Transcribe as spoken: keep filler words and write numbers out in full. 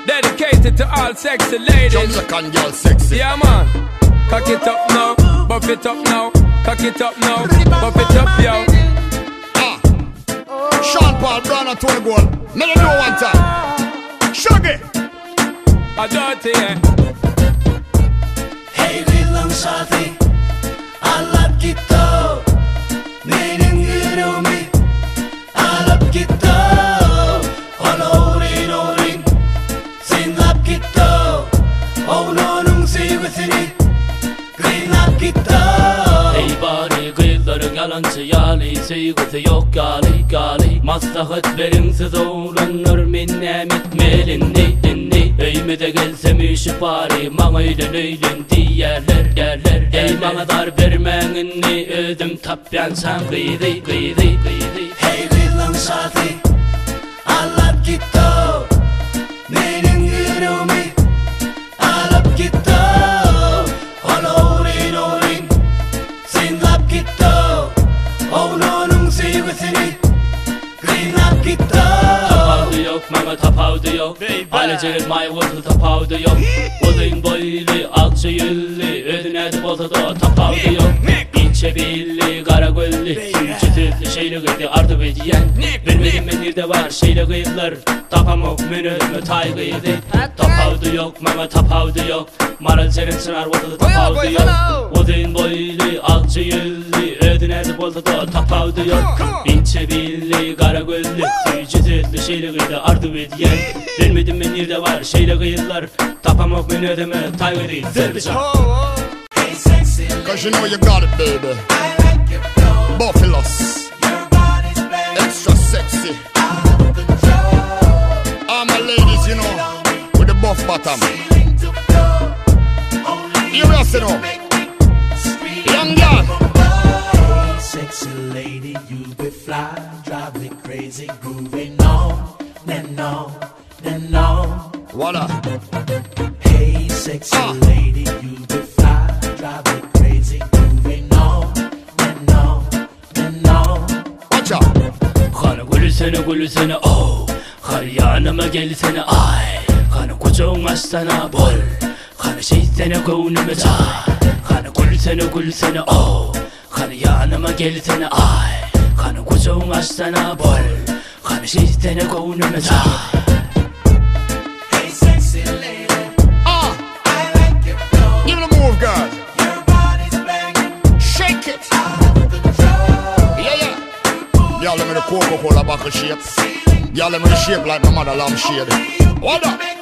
Dedicated to all sexy ladies. Jamaican girl sexy. Yeah man. Cock it up now, buff it up now. Cock it up now, buff it up yo. Ah, Sean Paul, Brown and Tony Gold. Let them know one time. Shaggy. A dirty yeah. Hey bilang saati alap kita Meaning irumi alap kita Olorin orin Sinlap kita Oh no nung sigusini Green lap kita Hey bari kıyıların yalancı yali Sigüsü yok gali gali Maslahat verimsiz oğlanlar minnemet melindi dinni Öyme de gelsem işi bari Mağayla nöylün diyerler derler Ey bana dar vermenini ödüm tapyan sen gıydı gıydı gıydı Hey bilang saati alap kita Meaning irumi alap kita Olorin orin Sinlap kita Oh no nung sigusini Green lap kita Tapavdı yok mama tapavdı yok Aileceğin may vurdu tapavdı yok Uzun boylu akçı yüllü Ödüne boltada tapavdı yok İnce billi kara göllü Çıtıklı şeyle gıydı ardı bediyen Bilmedim ben nerede var şeyle gıydılar Tapamok menözme tay gıydı Tapavdı yok mama tapavdı yok Maral senin sınar vurdu tapavdı yok Uzun boylu akçı yüllü Ödüne boltada tapavdı yok İnce billi kara göllü Çıtıklı şeyle gıydı ardı bediyen Bilmedim ben nerede var şeyle gıydılar Tapamok menözme tay gıydı Zerbican Cause you know you got it, baby. I like your flow. Buffaloes. Your body's banging. Extra sexy. Out of control. All my ladies, you know, with the buff bottom. Ceiling to floor. Only You rest it up. Young girl. Hey, sexy lady, you be fly, drive me crazy, grooving on and on and on. Voila. Hey, sexy Ah. lady, you be fly, drive me crazy, grooving on and on and on. Watch out. Kanı gülsene gülsene oh, kar yanıma gelsene ay. Kanı kucağın açsana bol, kanı şeysene koynuma çay. Kanı gülsene gülsene oh, kanı yanıma gelsene ay. Kanı kucağın açsana bol, kanı şeysene koynuma çay. Hey sexy lady, Ah, I like your flow. give it a move, girl. Your body's banging, Shake it. out of control. Yeah, yeah. Y'all let me the Coca-Cola bottle shape. Y'all let me the shape like my mother lamb shade. What up?